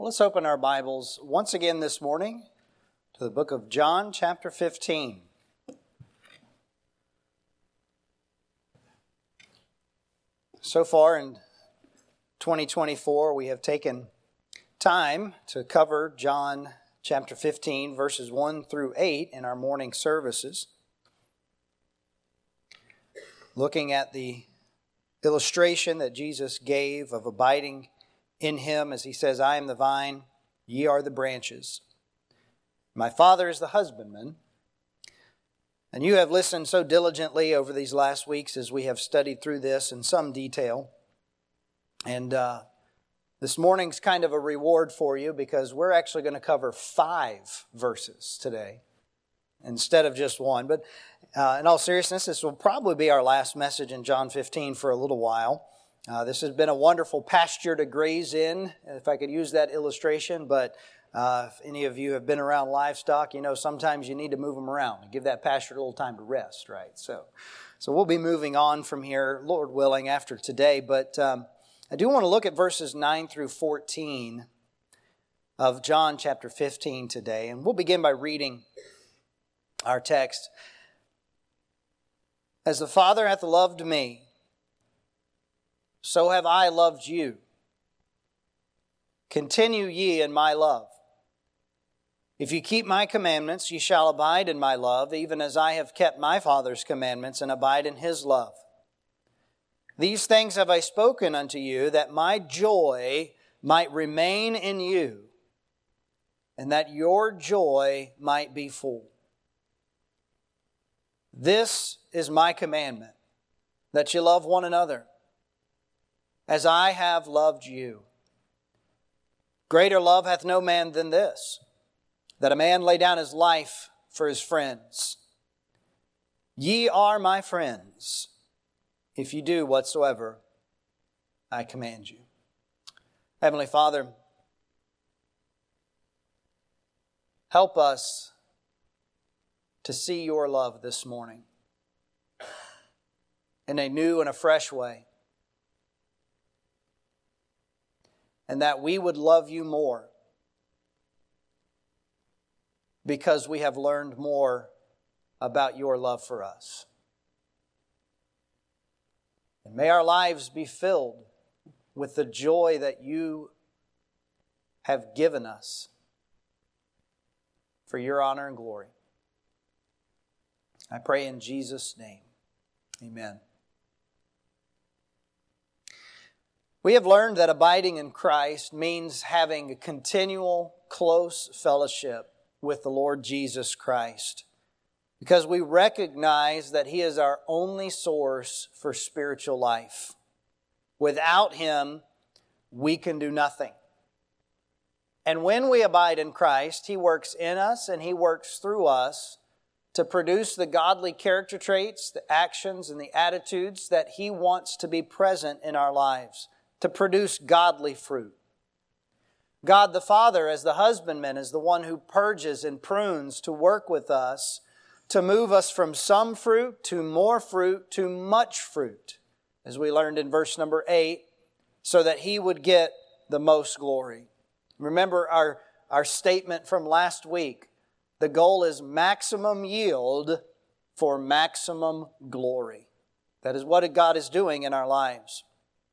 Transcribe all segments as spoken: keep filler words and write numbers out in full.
Well, let's open our Bibles once again this morning to the book of John, chapter fifteen. So far in twenty twenty-four, we have taken time to cover John chapter fifteen, verses one through eight in our morning services, looking at the illustration that Jesus gave of abiding in Him as He says, I am the vine, ye are the branches. My Father is the husbandman. And you have listened so diligently over these last weeks as we have studied through this in some detail. And uh, this morning's kind of a reward for you because we're actually going to cover five verses today instead of just one. But uh, in all seriousness, this will probably be our last message in John fifteen for a little while. Uh, this has been a wonderful pasture to graze in, if I could use that illustration. But uh, if any of you have been around livestock, you know sometimes you need to move them around and give that pasture a little time to rest, right? So, so we'll be moving on from here, Lord willing, after today. But um, I do want to look at verses nine through fourteen of John chapter fifteen today. And we'll begin by reading our text. As the Father hath loved me, so have I loved you. Continue ye in my love. If ye keep my commandments, ye shall abide in my love, even as I have kept my Father's commandments and abide in His love. These things have I spoken unto you, that my joy might remain in you, and that your joy might be full. This is my commandment, that ye love one another, as I have loved you. Greater love hath no man than this, that a man lay down his life for his friends. Ye are my friends, if you do whatsoever I command you. Heavenly Father, help us to see your love this morning in a new and a fresh way. And that we would love you more because we have learned more about your love for us. And may our lives be filled with the joy that you have given us for your honor and glory. I pray in Jesus' name. Amen. We have learned that abiding in Christ means having a continual, close fellowship with the Lord Jesus Christ, because we recognize that He is our only source for spiritual life. Without Him, we can do nothing. And when we abide in Christ, He works in us and He works through us to produce the godly character traits, the actions, and the attitudes that He wants to be present in our lives, to produce godly fruit. God the Father, as the husbandman, is the one who purges and prunes to work with us, to move us from some fruit to more fruit to much fruit, as we learned in verse number eight, so that He would get the most glory. Remember our, our statement from last week. The goal is maximum yield for maximum glory. That is what God is doing in our lives.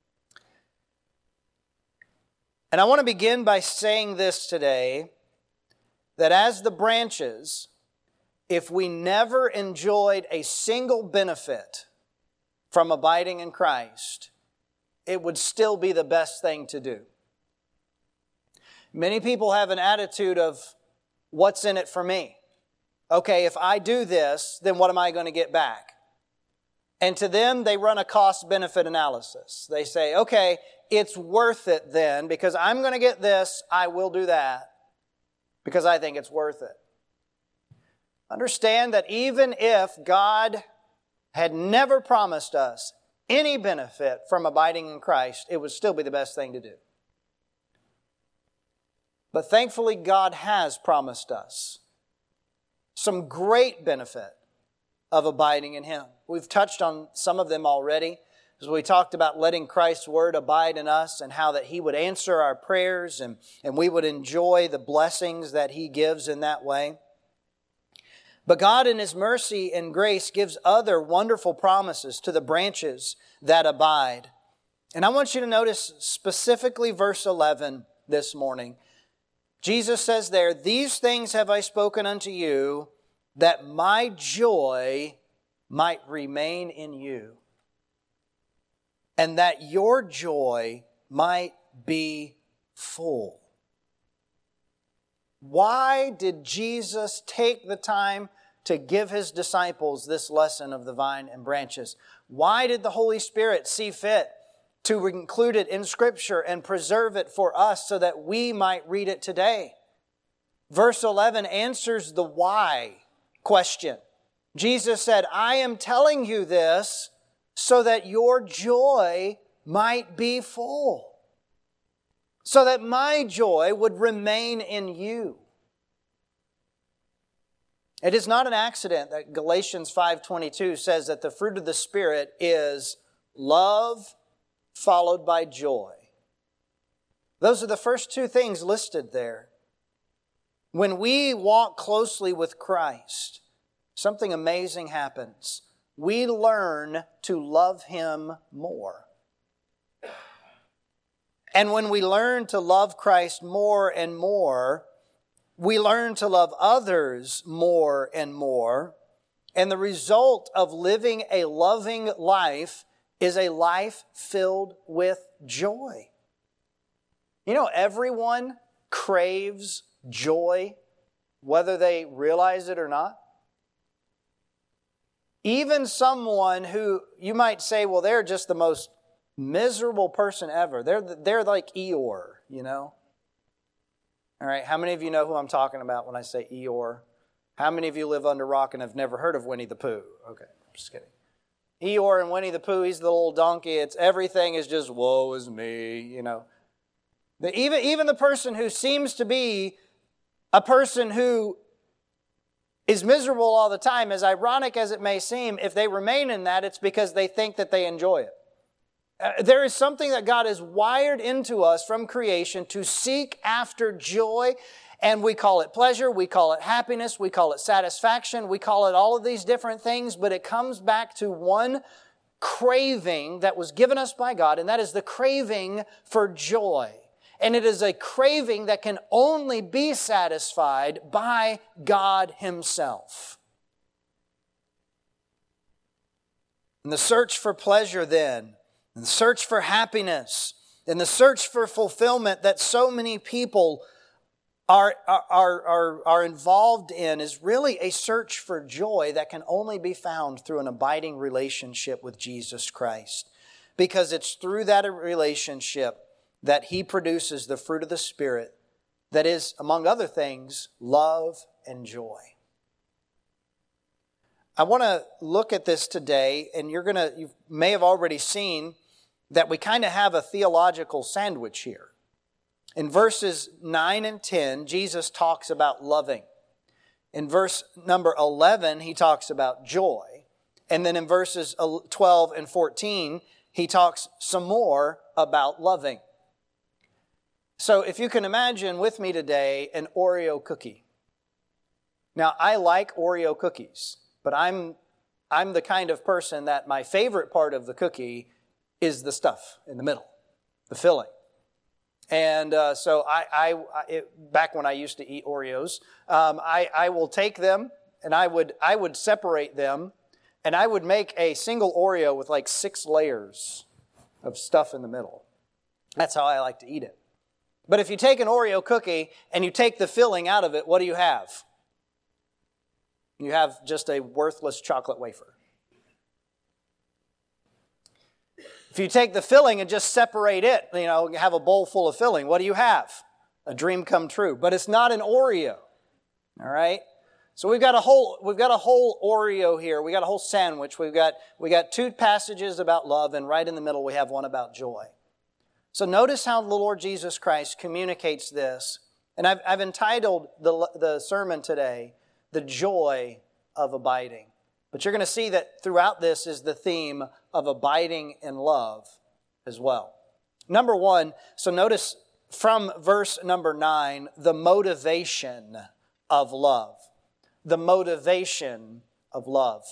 And I want to begin by saying this today, that as the branches, if we never enjoyed a single benefit from abiding in Christ, it would still be the best thing to do. Many people have an attitude of, what's in it for me? Okay, if I do this, then what am I going to get back? And to them, they run a cost-benefit analysis. They say, okay, it's worth it then, because I'm going to get this, I will do that, because I think it's worth it. Understand that even if God had never promised us any benefit from abiding in Christ, it would still be the best thing to do. But thankfully, God has promised us some great benefit of abiding in Him. We've touched on some of them already. as we talked about letting Christ's Word abide in us and how that He would answer our prayers and, and we would enjoy the blessings that He gives in that way. But God in His mercy and grace gives other wonderful promises to the branches that abide. And I want you to notice specifically verse eleven this morning. Jesus says there, "These things have I spoken unto you, that my joy might remain in you, and that your joy might be full." Why did Jesus take the time to give His disciples this lesson of the vine and branches? Why did the Holy Spirit see fit to include it in Scripture and preserve it for us so that we might read it today? Verse eleven answers the why question. Jesus said, "I am telling you this so that your joy might be full." So that my joy would remain in you. It is not an accident that Galatians five twenty-two says that the fruit of the Spirit is love followed by joy. Those are the first two things listed there. When we walk closely with Christ, something amazing happens. We learn to love Him more. And when we learn to love Christ more and more, we learn to love others more and more. And the result of living a loving life is a life filled with joy. You know, everyone craves joy, whether they realize it or not. Even someone who you might say, well, they're just the most miserable person ever. They're they're like Eeyore, you know. All right, how many of you know who I'm talking about when I say Eeyore? How many of you live under a rock and have never heard of Winnie the Pooh? Okay, I'm just kidding. Eeyore and Winnie the Pooh, he's the little donkey. It's everything is just woe is me, you know. The, even even the person who seems to be a person who is miserable all the time, as ironic as it may seem, if they remain in that, it's because they think that they enjoy it. Uh, there is something that God has wired into us from creation to seek after joy, and we call it pleasure, we call it happiness, we call it satisfaction, we call it all of these different things, but it comes back to one craving that was given us by God, and that is the craving for joy. And it is a craving that can only be satisfied by God Himself. And the search for pleasure then, and the search for happiness, and the search for fulfillment that so many people are, are, are, are involved in is really a search for joy that can only be found through an abiding relationship with Jesus Christ. Because it's through that relationship that He produces the fruit of the Spirit that is, among other things, love and joy. I want to look at this today, and you're going to, you may have already seen that we kind of have a theological sandwich here. In verses nine and ten, Jesus talks about loving. In verse number eleven, He talks about joy. And then in verses twelve and fourteen, He talks some more about loving. So if you can imagine with me today an Oreo cookie. Now, I like Oreo cookies, but I'm I'm the kind of person that my favorite part of the cookie is the stuff in the middle, the filling. And uh, so I, I it, back when I used to eat Oreos, um, I, I will take them and I would I would separate them, and I would make a single Oreo with like six layers of stuff in the middle. That's how I like to eat it. But if you take an Oreo cookie and you take the filling out of it, what do you have? You have just a worthless chocolate wafer. If you take the filling and just separate it, you know, have a bowl full of filling, what do you have? A dream come true. But it's not an Oreo. All right? So we've got a whole we've got a whole Oreo here. We got a whole sandwich. We've got we got two passages about love, and right in the middle we have one about joy. So notice how the Lord Jesus Christ communicates this. And I've, I've entitled the, the sermon today, The Joy of Abiding. But you're going to see that throughout this is the theme, of abiding in love as well. Number one, so notice from verse number nine, the motivation of love. The motivation of love.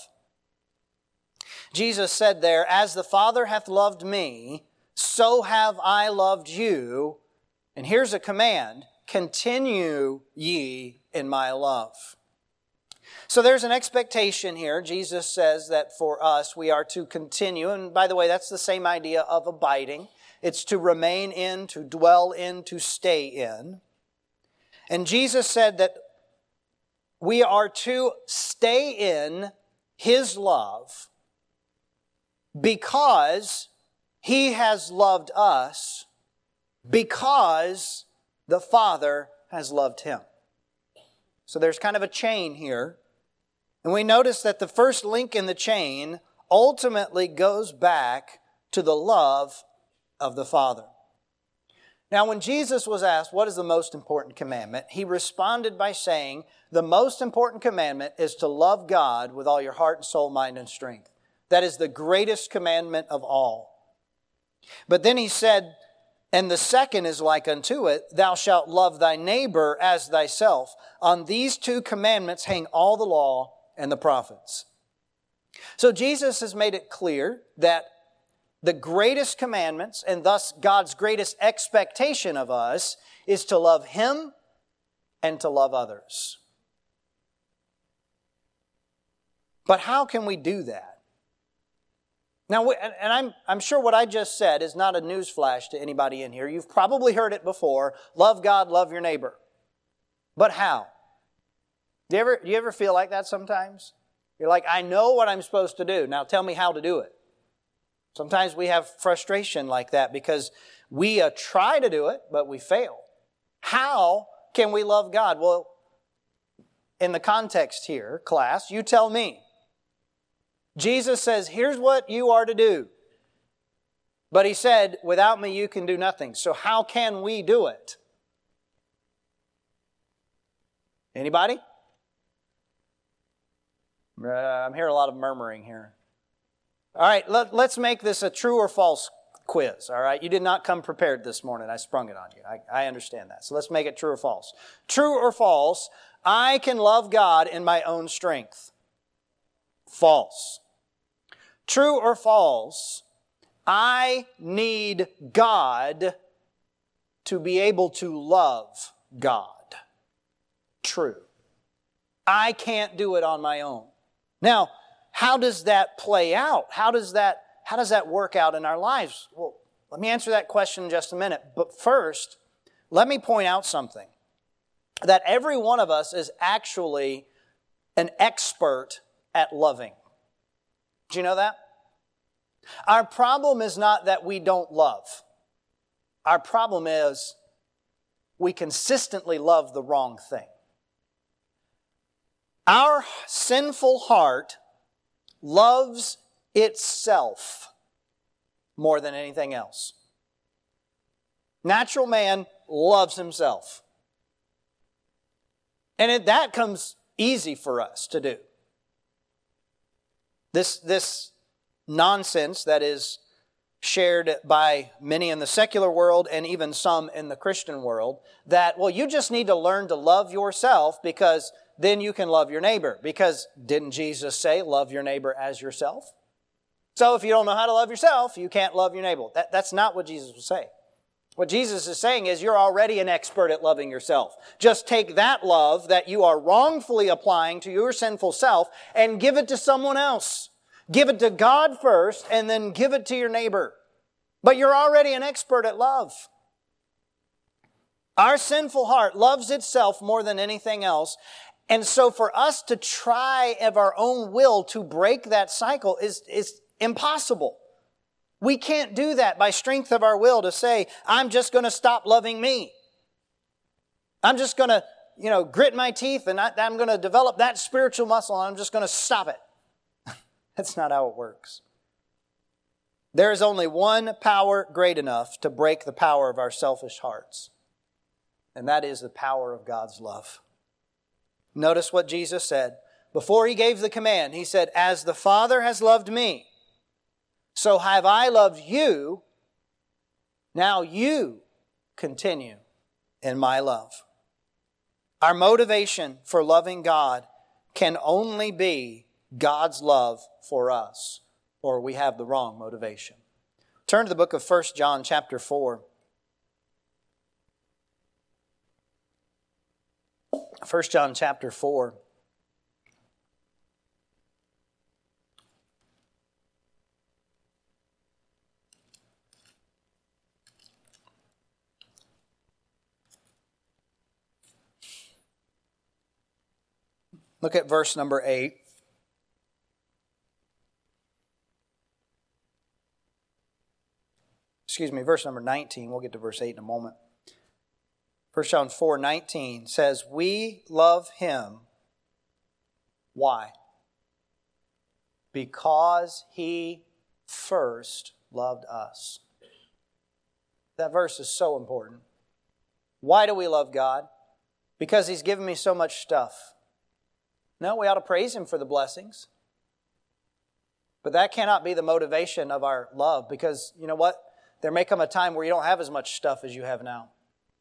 Jesus said there, as the Father hath loved me, so have I loved you. And here's a command, continue ye in my love. So there's an expectation here. Jesus says that for us, we are to continue. And by the way, that's the same idea of abiding. It's to remain in, to dwell in, to stay in. And Jesus said that we are to stay in His love because He has loved us, because the Father has loved Him. So there's kind of a chain here. And we notice that the first link in the chain ultimately goes back to the love of the Father. Now, when Jesus was asked, what is the most important commandment? He responded by saying, the most important commandment is to love God with all your heart and soul, mind, and strength. That is the greatest commandment of all. But then He said, and the second is like unto it, thou shalt love thy neighbor as thyself. On these two commandments hang all the law and the prophets. So Jesus has made it clear that the greatest commandments, and thus God's greatest expectation of us, is to love Him and to love others. But how can we do that? Now, and I'm, I'm sure what I just said is not a newsflash to anybody in here. You've probably heard it before. Love God, love your neighbor. But how? Do you ever, do you ever feel like that sometimes? You're like, I know what I'm supposed to do. Now tell me how to do it. Sometimes we have frustration like that because we uh, try to do it, but we fail. How can we love God? Well, in the context here, class, you tell me. Jesus says, here's what you are to do. But He said, without me you can do nothing. So how can we do it? Anybody? Uh, I'm hearing a lot of murmuring here. All right, let, let's make this a true or false quiz, all right? You did not come prepared this morning. I sprung it on you. I, I understand that. So let's make it true or false. True or false, I can love God in my own strength. False. True or false, I need God to be able to love God. True. I can't do it on my own. Now, how does that play out? How does that, how does that work out in our lives? Well, let me answer that question in just a minute. But first, let me point out something. That every one of us is actually an expert at loving. Do you know that? Our problem is not that we don't love. Our problem is we consistently love the wrong thing. Our sinful heart loves itself more than anything else. Natural man loves himself. And it, that comes easy for us to do. This, this nonsense that is shared by many in the secular world and even some in the Christian world, that, well, you just need to learn to love yourself because then you can love your neighbor. Because didn't Jesus say, love your neighbor as yourself? So if you don't know how to love yourself, you can't love your neighbor. That, that's not what Jesus was saying. What Jesus is saying is you're already an expert at loving yourself. Just take that love that you are wrongfully applying to your sinful self and give it to someone else. Give it to God first and then give it to your neighbor. But you're already an expert at love. Our sinful heart loves itself more than anything else. And so for us to try of our own will to break that cycle is, is impossible. We can't do that by strength of our will to say, I'm just going to stop loving me. I'm just going to, you know, grit my teeth and I, I'm going to develop that spiritual muscle and I'm just going to stop it. That's not how it works. There is only one power great enough to break the power of our selfish hearts. And that is the power of God's love. Notice what Jesus said. Before He gave the command, He said, as the Father has loved me, So have I loved you, now you continue in my love. Our motivation for loving God can only be God's love for us, or we have the wrong motivation. Turn to the book of First John chapter four. First John chapter four. Look at verse number eight. Excuse me, verse number nineteen. We'll get to verse eight in a moment. First John four nineteen says, we love Him. Why? Because He first loved us. That verse is so important. Why do we love God? Because He's given me so much stuff. No, we ought to praise Him for the blessings. But that cannot be the motivation of our love, because you know what? There may come a time where you don't have as much stuff as you have now.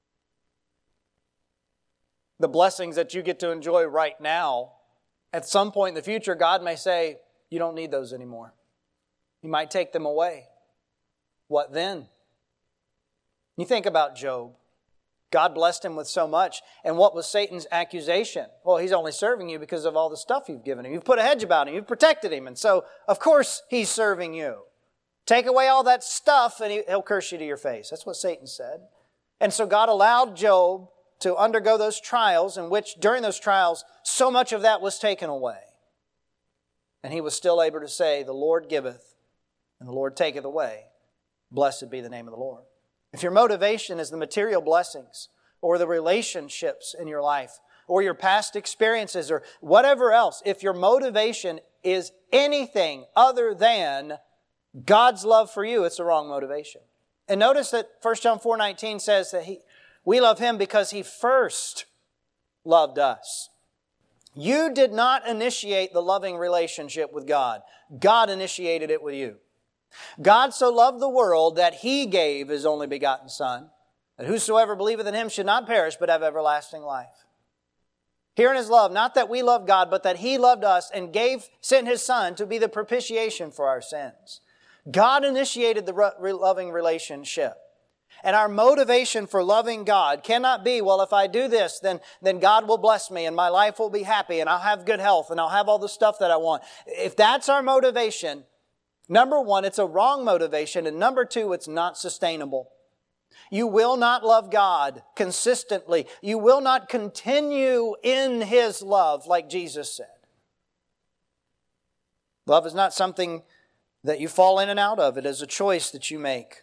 The blessings that you get to enjoy right now, at some point in the future, God may say, you don't need those anymore. He might take them away. What then? You think about Job. God blessed him with so much. And what was Satan's accusation? Well, he's only serving you because of all the stuff you've given him. You've put a hedge about him. You've protected him. And so, of course, he's serving you. Take away all that stuff and he'll curse you to your face. That's what Satan said. And so God allowed Job to undergo those trials, in which during those trials, so much of that was taken away. And he was still able to say, the Lord giveth and the Lord taketh away. Blessed be the name of the Lord. If your motivation is the material blessings or the relationships in your life or your past experiences or whatever else, if your motivation is anything other than God's love for you, it's the wrong motivation. And notice that First John four nineteen says that he, we love Him because He first loved us. You did not initiate the loving relationship with God. God initiated it with you. God so loved the world that He gave His only begotten Son, that whosoever believeth in Him should not perish but have everlasting life. Here in His love, not that we love God, but that He loved us and gave, sent His Son to be the propitiation for our sins. God initiated the re- loving relationship. And our motivation for loving God cannot be, well, if I do this, then, then God will bless me and my life will be happy and I'll have good health and I'll have all the stuff that I want. If that's our motivation, number one, it's a wrong motivation. And number two, it's not sustainable. You will not love God consistently. You will not continue in His love like Jesus said. Love is not something that you fall in and out of. It is a choice that you make.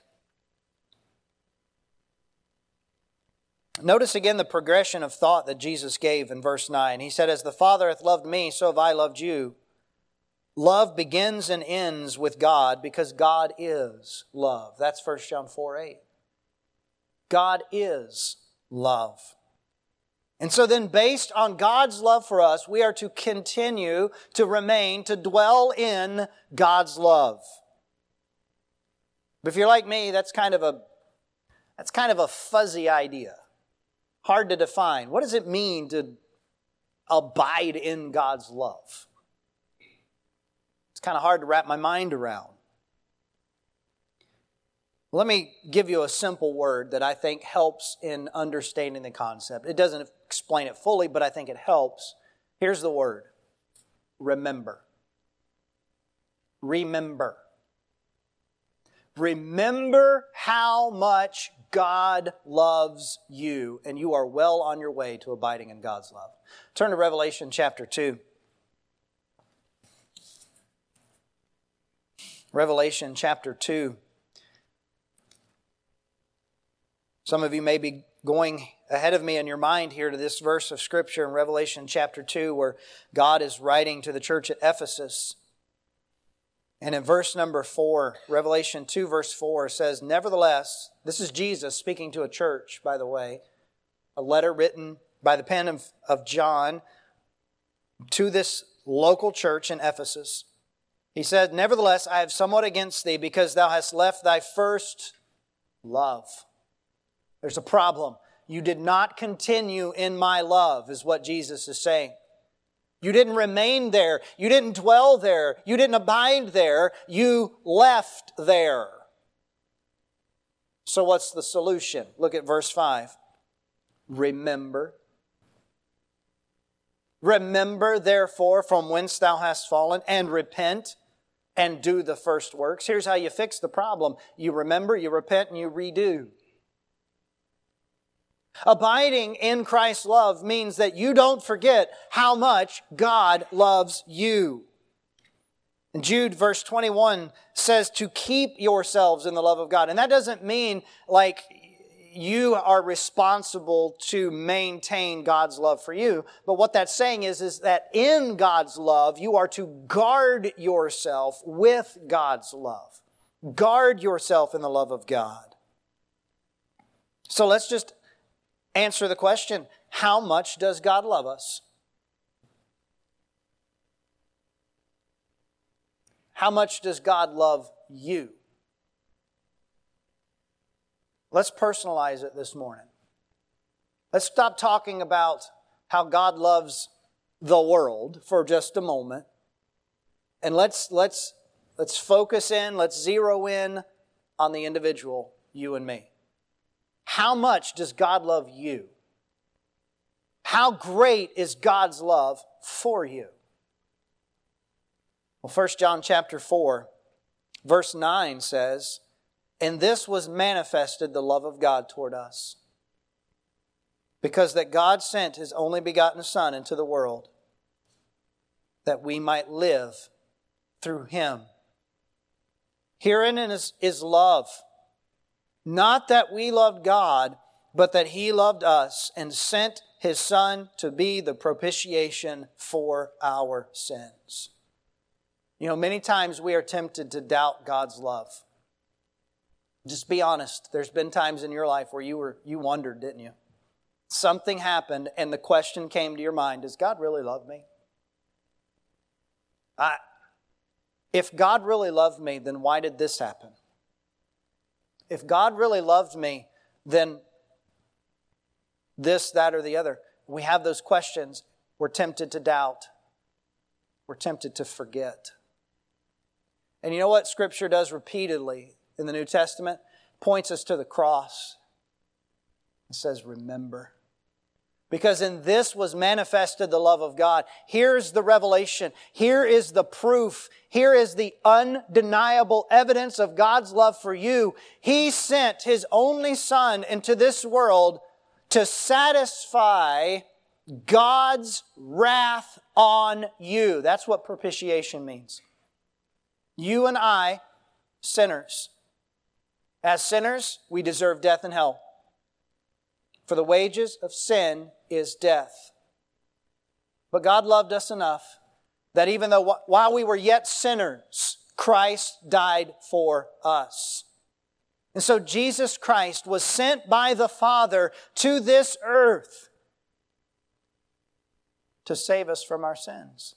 Notice again the progression of thought that Jesus gave in verse nine. He said, as the Father hath loved me, so have I loved you. Love begins and ends with God because God is love. That's First John four eight. God is love. And so then based on God's love for us, we are to continue to remain, to dwell in God's love. But if you're like me, that's kind of a, that's kind of a fuzzy idea. Hard to define. What does it mean to abide in God's love? It's kind of hard to wrap my mind around. Let me give you a simple word that I think helps in understanding the concept. It doesn't explain it fully, but I think it helps. Here's the word. Remember. Remember. Remember how much God loves you, and you are well on your way to abiding in God's love. Turn to Revelation chapter two. Revelation chapter two. Some of you may be going ahead of me in your mind here to this verse of Scripture in Revelation chapter two, where God is writing to the church at Ephesus. And in verse number four, Revelation two verse four says, nevertheless, this is Jesus speaking to a church, by the way, a letter written by the pen of, of John to this local church in Ephesus. He said, "Nevertheless, I have somewhat against thee, because thou hast left thy first love." There's a problem. You did not continue in my love, is what Jesus is saying. You didn't remain there. You didn't dwell there. You didn't abide there. You left there. So what's the solution? Look at verse five. Remember. Remember, therefore, from whence thou hast fallen, and repent, and do the first works. Here's how you fix the problem. You remember, you repent, and you redo. Abiding in Christ's love means that you don't forget how much God loves you. And Jude verse twenty-one says to keep yourselves in the love of God. And that doesn't mean like you are responsible to maintain God's love for you. But what that's saying is, is that in God's love, you are to guard yourself with God's love. Guard yourself in the love of God. So let's just answer the question, how much does God love us? How much does God love you? Let's personalize it this morning. Let's stop talking about how God loves the world for just a moment. And let's, let's, let's focus in, let's zero in on the individual, you and me. How much does God love you? How great is God's love for you? Well, First John chapter four, verse nine says, "In this was manifested the love of God toward us, because that God sent His only begotten Son into the world, that we might live through Him." Herein is, is love. Not that we loved God, but that He loved us and sent His Son to be the propitiation for our sins. You know, many times we are tempted to doubt God's love. Just be honest. There's been times in your life where you were you wondered, didn't you? Something happened and the question came to your mind, does God really love me? I, if God really loved me, then why did this happen? If God really loved me, then this, that, or the other. We have those questions. We're tempted to doubt. We're tempted to forget. And you know what Scripture does repeatedly in the New Testament? Points us to the cross. It says, remember. Because in this was manifested the love of God. Here's the revelation. Here is the proof. Here is the undeniable evidence of God's love for you. He sent His only Son into this world to satisfy God's wrath on you. That's what propitiation means. You and I, sinners. As sinners, we deserve death and hell. For the wages of sin is death. But God loved us enough that even though while we were yet sinners, Christ died for us. And so Jesus Christ was sent by the Father to this earth to save us from our sins.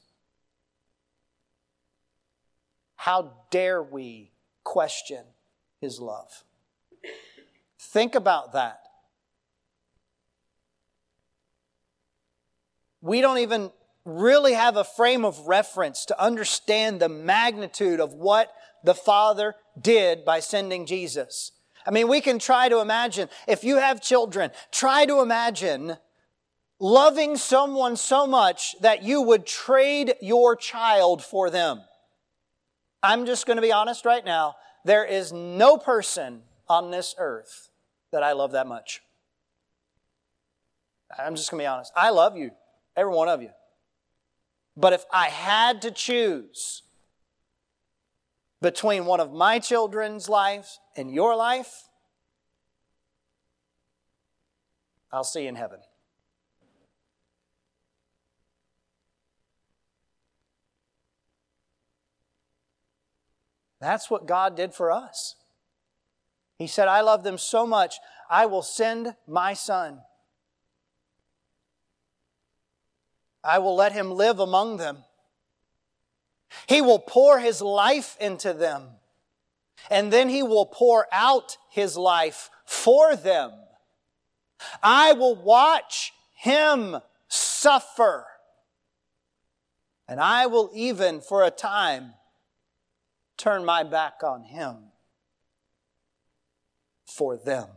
How dare we question His love? Think about that. We don't even really have a frame of reference to understand the magnitude of what the Father did by sending Jesus. I mean, we can try to imagine, if you have children, try to imagine loving someone so much that you would trade your child for them. I'm just going to be honest right now. There is no person on this earth that I love that much. I'm just going to be honest. I love you. Every one of you. But if I had to choose between one of my children's lives and your life, I'll see you in heaven. That's what God did for us. He said, I love them so much, I will send my Son. I will let Him live among them. He will pour His life into them. And then He will pour out His life for them. I will watch Him suffer. And I will even, for a time, turn my back on Him for them.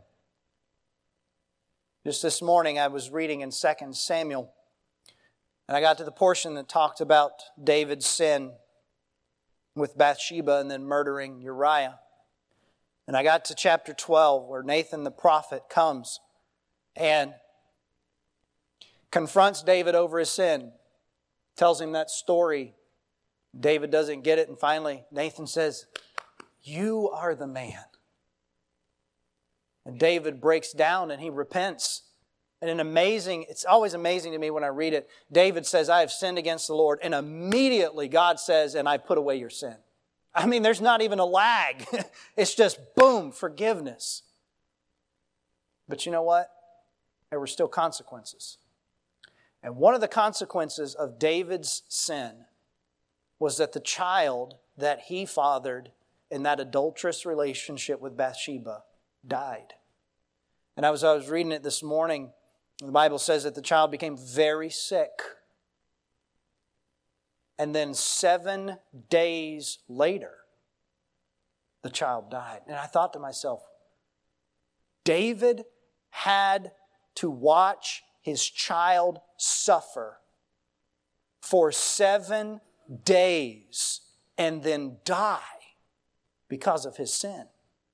Just this morning I was reading in Second Samuel, and I got to the portion that talked about David's sin with Bathsheba and then murdering Uriah. And I got to chapter twelve where Nathan the prophet comes and confronts David over his sin. Tells him that story. David doesn't get it, and finally Nathan says, "You are the man." And David breaks down and he repents. And an amazing, it's always amazing to me when I read it. David says, "I have sinned against the Lord." And immediately God says, "And I put away your sin." I mean, there's not even a lag. It's just boom, forgiveness. But you know what? There were still consequences. And one of the consequences of David's sin was that the child that he fathered in that adulterous relationship with Bathsheba died. And as I was reading it this morning, the Bible says that the child became very sick. And then seven days later, the child died. And I thought to myself, David had to watch his child suffer for seven days and then die because of his sin.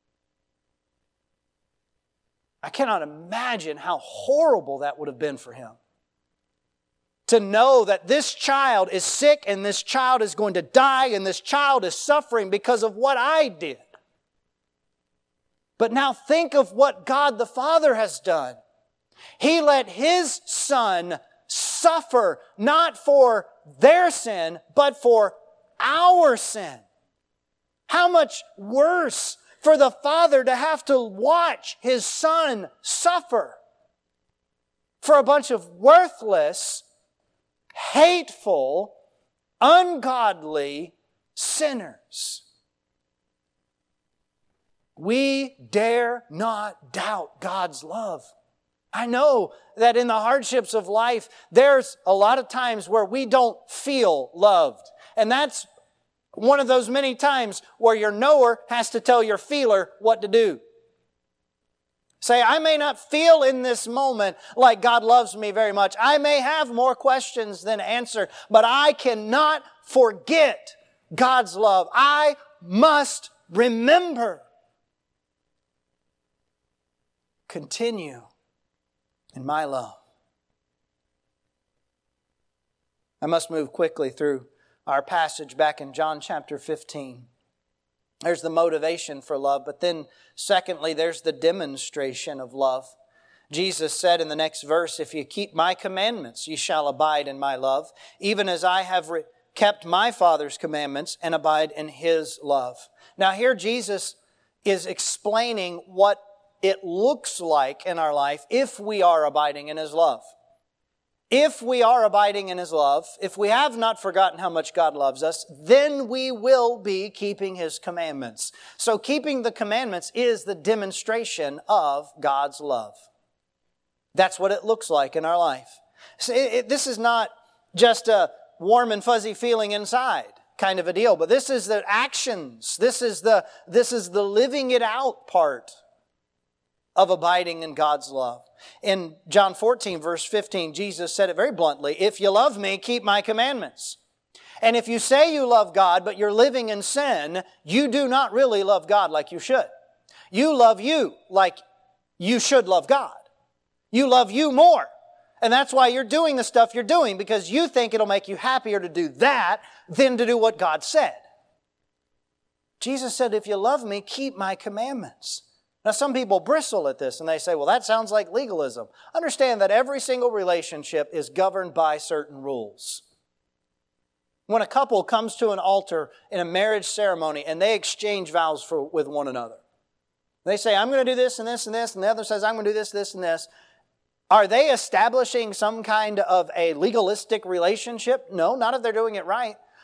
I cannot imagine how horrible that would have been for him. To know that this child is sick and this child is going to die and this child is suffering because of what I did. But now think of what God the Father has done. He let His Son suffer not for their sin, but for our sin. How much worse for the Father to have to watch His Son suffer for a bunch of worthless, hateful, ungodly sinners. We dare not doubt God's love. I know that in the hardships of life, there's a lot of times where we don't feel loved. And that's one of those many times where your knower has to tell your feeler what to do. Say, I may not feel in this moment like God loves me very much. I may have more questions than answer, but I cannot forget God's love. I must remember. Continue in my love. I must move quickly through our passage back in John chapter fifteen. There's the motivation for love, but then secondly, there's the demonstration of love. Jesus said in the next verse, "If you keep my commandments, ye shall abide in my love, even as I have re- kept my Father's commandments and abide in His love." Now here Jesus is explaining what it looks like in our life if we are abiding in His love. If we are abiding in His love, if we have not forgotten how much God loves us, then we will be keeping His commandments. So keeping the commandments is the demonstration of God's love. That's what it looks like in our life. So it, it, this is not just a warm and fuzzy feeling inside kind of a deal, but this is the actions. This is the, this is the living it out part of abiding in God's love. In John fourteen, verse fifteen, Jesus said it very bluntly, "If you love me, keep my commandments." And if you say you love God, but you're living in sin, you do not really love God like you should. You love you like you should love God. You love you more. And that's why you're doing the stuff you're doing, because you think it'll make you happier to do that than to do what God said. Jesus said, "If you love me, keep my commandments." Now, some people bristle at this and they say, well, that sounds like legalism. Understand that every single relationship is governed by certain rules. When a couple comes to an altar in a marriage ceremony and they exchange vows for, with one another, they say, I'm going to do this and this and this, and the other says, I'm going to do this, this, and this. Are they establishing some kind of a legalistic relationship? No, not if they're doing it right.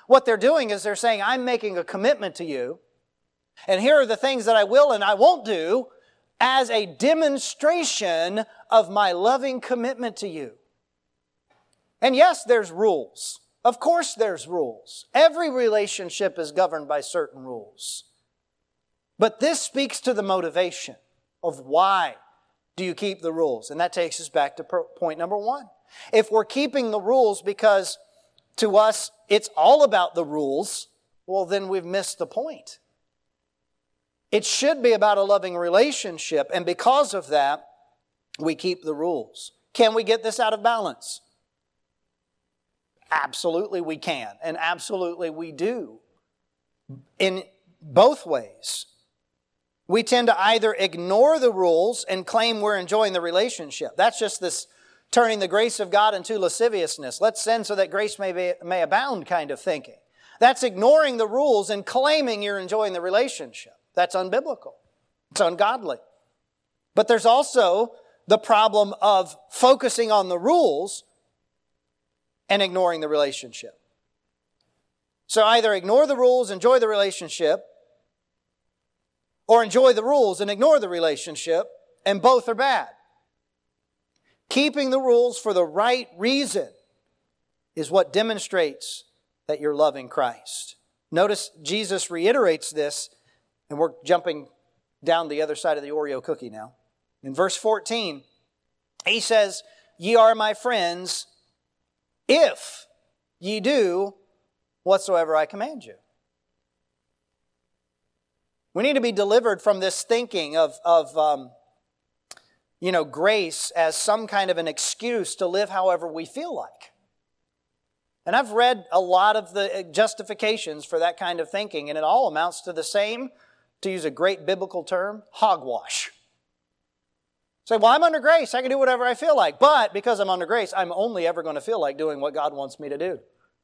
What they're doing is they're saying, I'm making a commitment to you, and here are the things that I will and I won't do as a demonstration of my loving commitment to you. And yes, there's rules. Of course there's rules. Every relationship is governed by certain rules. But this speaks to the motivation of why do you keep the rules? And that takes us back to point number one. If we're keeping the rules because to us it's all about the rules, well then we've missed the point. It should be about a loving relationship, and because of that, we keep the rules. Can we get this out of balance? Absolutely we can, and absolutely we do. In both ways. We tend to either ignore the rules and claim we're enjoying the relationship. That's just this turning the grace of God into lasciviousness. Let's sin so that grace may be, may abound kind of thinking. That's ignoring the rules and claiming you're enjoying the relationship. That's unbiblical. It's ungodly. But there's also the problem of focusing on the rules and ignoring the relationship. So either ignore the rules, enjoy the relationship, or enjoy the rules and ignore the relationship, and both are bad. Keeping the rules for the right reason is what demonstrates that you're loving Christ. Notice Jesus reiterates this, and we're jumping down the other side of the Oreo cookie now. In verse fourteen, he says, "Ye are my friends, if ye do whatsoever I command you." We need to be delivered from this thinking of, of um, you know, grace as some kind of an excuse to live however we feel like. And I've read a lot of the justifications for that kind of thinking, and it all amounts to the same, to use a great biblical term, hogwash. Say, well, I'm under grace. I can do whatever I feel like. But because I'm under grace, I'm only ever going to feel like doing what God wants me to do.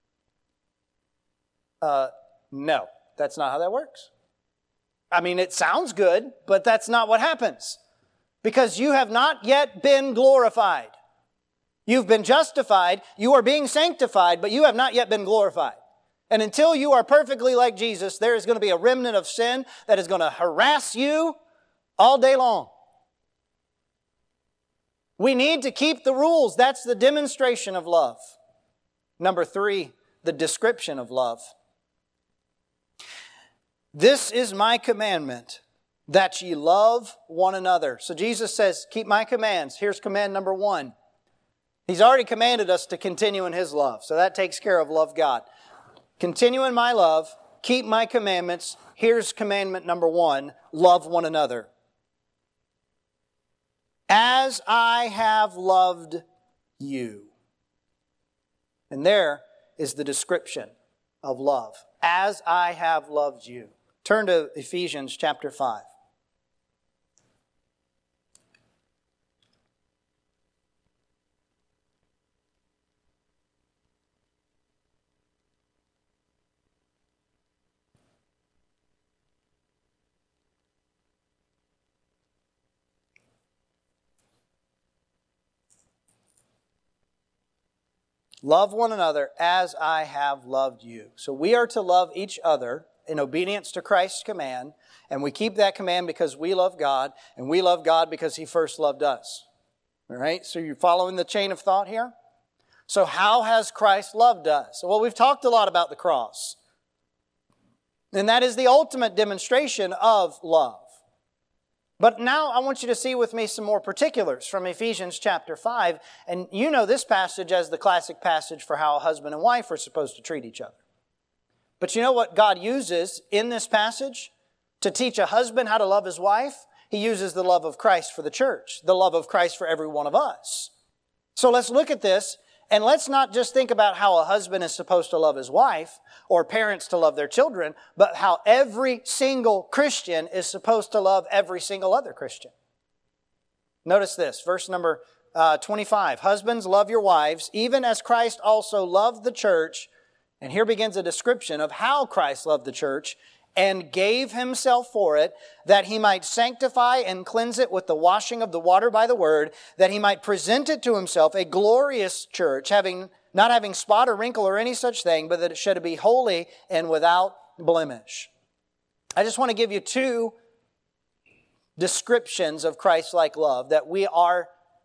Uh, no, that's not how that works. I mean, it sounds good, but that's not what happens. Because you have not yet been glorified. You've been justified, you are being sanctified, but you have not yet been glorified. And until you are perfectly like Jesus, there is going to be a remnant of sin that is going to harass you all day long. We need to keep the rules. That's the demonstration of love. Number three, the description of love. This is my commandment, that ye love one another. So Jesus says, keep my commands. Here's command number one. He's already commanded us to continue in His love. So that takes care of love God. Continue in my love. Keep my commandments. Here's commandment number one. Love one another. As I have loved you. And there is the description of love. As I have loved you. Turn to Ephesians chapter five. Love one another as I have loved you. So we are to love each other in obedience to Christ's command, and we keep that command because we love God, and we love God because He first loved us. All right? So you're following the chain of thought here? So how has Christ loved us? Well, we've talked a lot about the cross. And that is the ultimate demonstration of love. But now I want you to see with me some more particulars from Ephesians chapter five. And you know this passage as the classic passage for how a husband and wife are supposed to treat each other. But you know what God uses in this passage to teach a husband how to love his wife? He uses the love of Christ for the church, the love of Christ for every one of us. So let's look at this, and let's not just think about how a husband is supposed to love his wife or parents to love their children, but how every single Christian is supposed to love every single other Christian. Notice this, verse number uh, twenty-five. Husbands, love your wives, even as Christ also loved the church. And here begins a description of how Christ loved the church and gave Himself for it, that He might sanctify and cleanse it with the washing of the water by the word, that He might present it to Himself a glorious church, having not having spot or wrinkle or any such thing, but that it should be holy and without blemish. I just want to give you two descriptions of Christ-like love that we are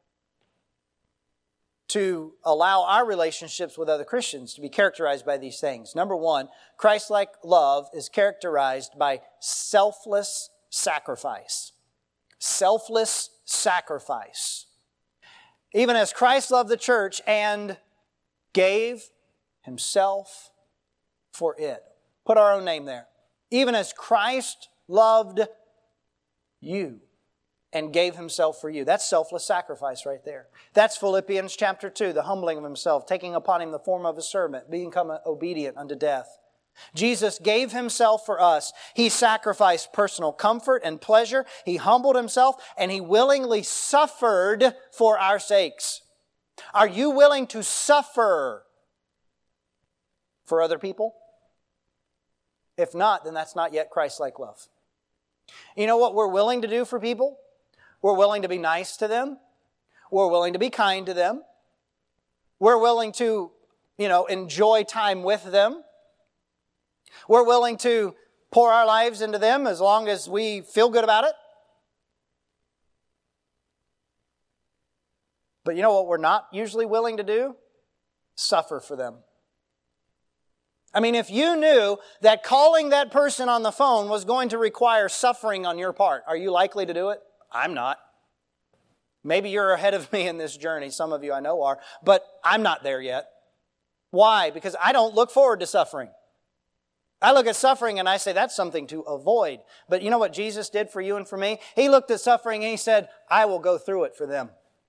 to allow our relationships with other Christians to be characterized by these things. Number one, Christ-like love is characterized by selfless sacrifice. Selfless sacrifice. Even as Christ loved the church and gave Himself for it. Put our own name there. Even as Christ loved you and gave Himself for you. That's selfless sacrifice right there. That's Philippians chapter two, the humbling of Himself, taking upon Him the form of a servant, becoming obedient unto death. Jesus gave Himself for us. He sacrificed personal comfort and pleasure. He humbled Himself and He willingly suffered for our sakes. Are you willing to suffer for other people? If not, then that's not yet Christ-like love. You know what we're willing to do for people? We're willing to be nice to them. We're willing to be kind to them. We're willing to, you know, enjoy time with them. We're willing to pour our lives into them as long as we feel good about it. But you know what we're not usually willing to do? Suffer for them. I mean, if you knew that calling that person on the phone was going to require suffering on your part, are you likely to do it? I'm not. Maybe you're ahead of me in this journey. Some of you I know are. But I'm not there yet. Why? Because I don't look forward to suffering. I look at suffering and I say, that's something to avoid. But you know what Jesus did for you and for me? He looked at suffering and He said, I will go through it for them.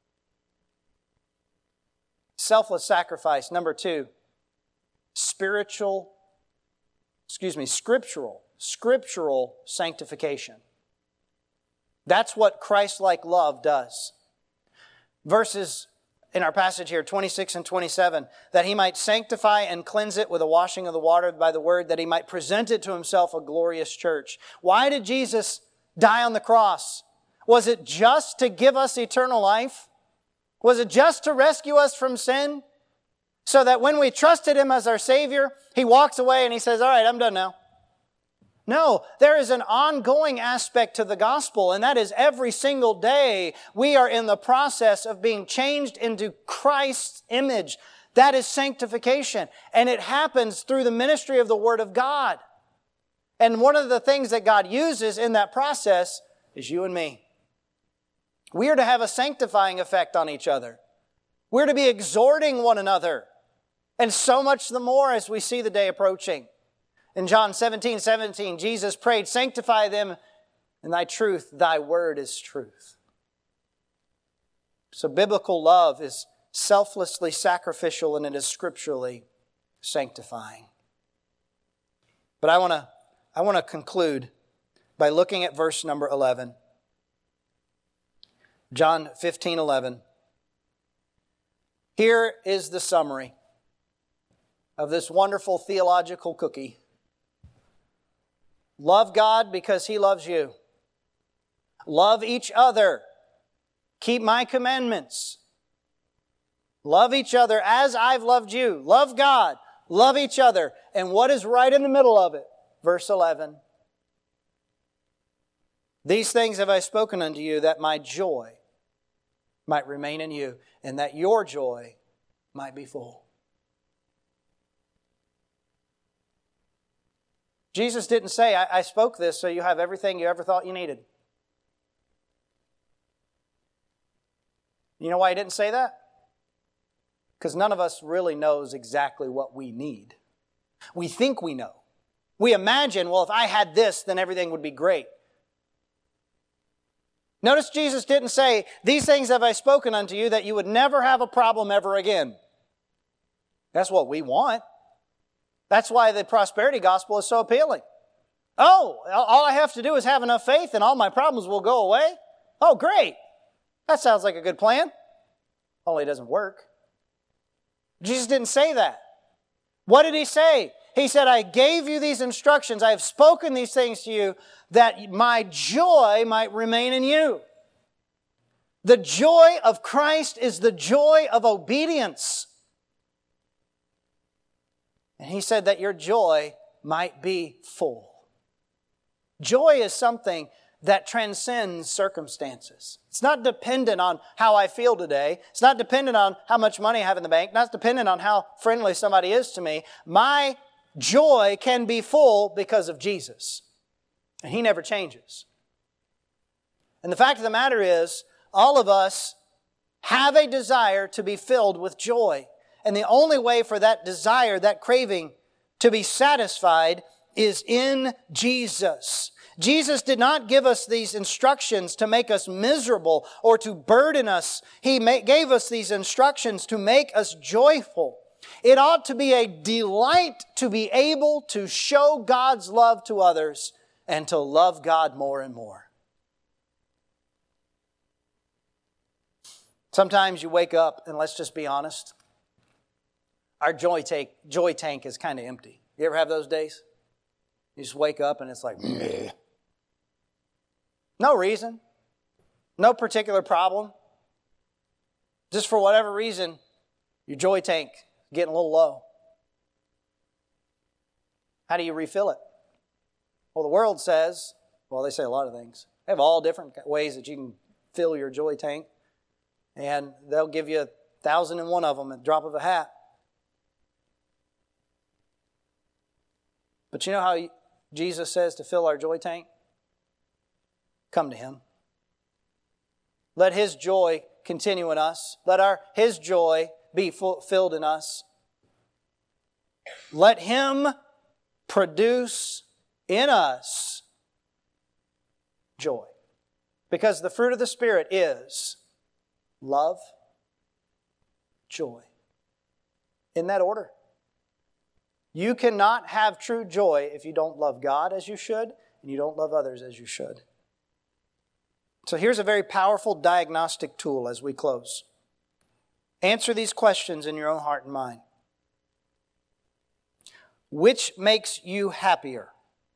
Selfless sacrifice. Number two, spiritual, excuse me, scriptural, scriptural sanctification. That's what Christ-like love does. Verses in our passage here, twenty-six and twenty-seven, that He might sanctify and cleanse it with the washing of the water by the word, that He might present it to Himself a glorious church. Why did Jesus die on the cross? Was it just to give us eternal life? Was it just to rescue us from sin? So that when we trusted Him as our Savior, He walks away and He says, all right, I'm done now. No, there is an ongoing aspect to the gospel, and that is every single day we are in the process of being changed into Christ's image. That is sanctification, and it happens through the ministry of the Word of God. And one of the things that God uses in that process is you and me. We are to have a sanctifying effect on each other. We're to be exhorting one another, and so much the more as we see the day approaching. In John seventeen seventeen, Jesus prayed, sanctify them in Thy truth. Thy word is truth. So biblical love is selflessly sacrificial and it is scripturally sanctifying. But I want to I want to conclude by looking at verse number eleven. John fifteen eleven. Here is the summary of this wonderful theological cookie. Love God because He loves you. Love each other. Keep My commandments. Love each other as I've loved you. Love God. Love each other. And what is right in the middle of it? Verse eleven. These things have I spoken unto you, that My joy might remain in you, and that your joy might be full. Jesus didn't say, I, I spoke this so you have everything you ever thought you needed. You know why He didn't say that? Because none of us really knows exactly what we need. We think we know. We imagine, well, if I had this, then everything would be great. Notice Jesus didn't say, these things have I spoken unto you, that you would never have a problem ever again. That's what we want. That's why the prosperity gospel is so appealing. Oh, all I have to do is have enough faith and all my problems will go away? Oh, great. That sounds like a good plan. Only it doesn't work. Jesus didn't say that. What did He say? He said, I gave you these instructions. I have spoken these things to you that My joy might remain in you. The joy of Christ is the joy of obedience. And He said that your joy might be full. Joy is something that transcends circumstances. It's not dependent on how I feel today. It's not dependent on how much money I have in the bank. Not dependent on how friendly somebody is to me. My joy can be full because of Jesus. And He never changes. And the fact of the matter is, all of us have a desire to be filled with joy. And the only way for that desire, that craving, to be satisfied is in Jesus. Jesus did not give us these instructions to make us miserable or to burden us. He gave us these instructions to make us joyful. It ought to be a delight to be able to show God's love to others and to love God more and more. Sometimes you wake up, and let's just be honest, our joy tank, joy tank is kind of empty. You ever have those days? You just wake up and it's like, meh. No reason. No particular problem. Just for whatever reason, your joy tank is getting a little low. How do you refill it? Well, the world says, well, they say a lot of things. They have all different ways that you can fill your joy tank. And they'll give you a thousand and one of them at the drop of a hat. But you know how Jesus says to fill our joy tank? Come to Him. Let His joy continue in us. Let our His joy be full, filled in us. Let Him produce in us joy. Because the fruit of the Spirit is love, joy. In that order. You cannot have true joy if you don't love God as you should, and you don't love others as you should. So here's a very powerful diagnostic tool as we close. Answer these questions in your own heart and mind. Which makes you happier?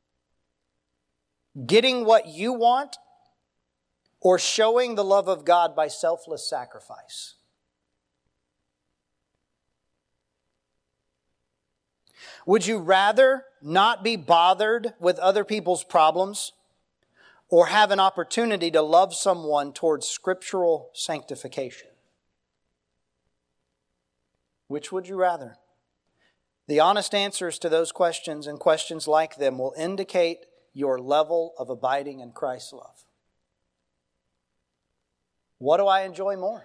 Getting what you want or showing the love of God by selfless sacrifice? Would you rather not be bothered with other people's problems or have an opportunity to love someone towards scriptural sanctification? Which would you rather? The honest answers to those questions and questions like them will indicate your level of abiding in Christ's love. What do I enjoy more?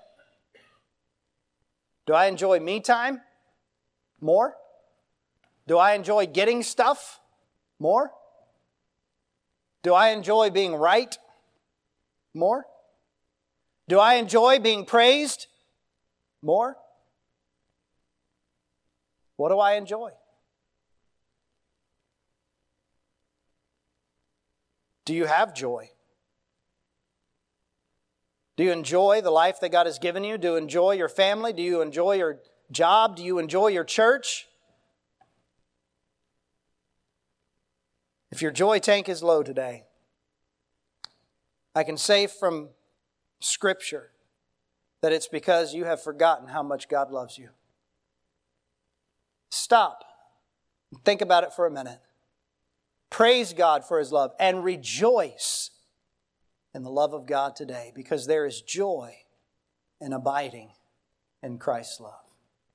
Do I enjoy me time more? Do I enjoy getting stuff more? Do I enjoy being right more? Do I enjoy being praised more? What do I enjoy? Do you have joy? Do you enjoy the life that God has given you? Do you enjoy your family? Do you enjoy your job? Do you enjoy your church? If your joy tank is low today, I can say from Scripture that it's because you have forgotten how much God loves you. Stop. Think about it for a minute. Praise God for His love and rejoice in the love of God today, because there is joy in abiding in Christ's love.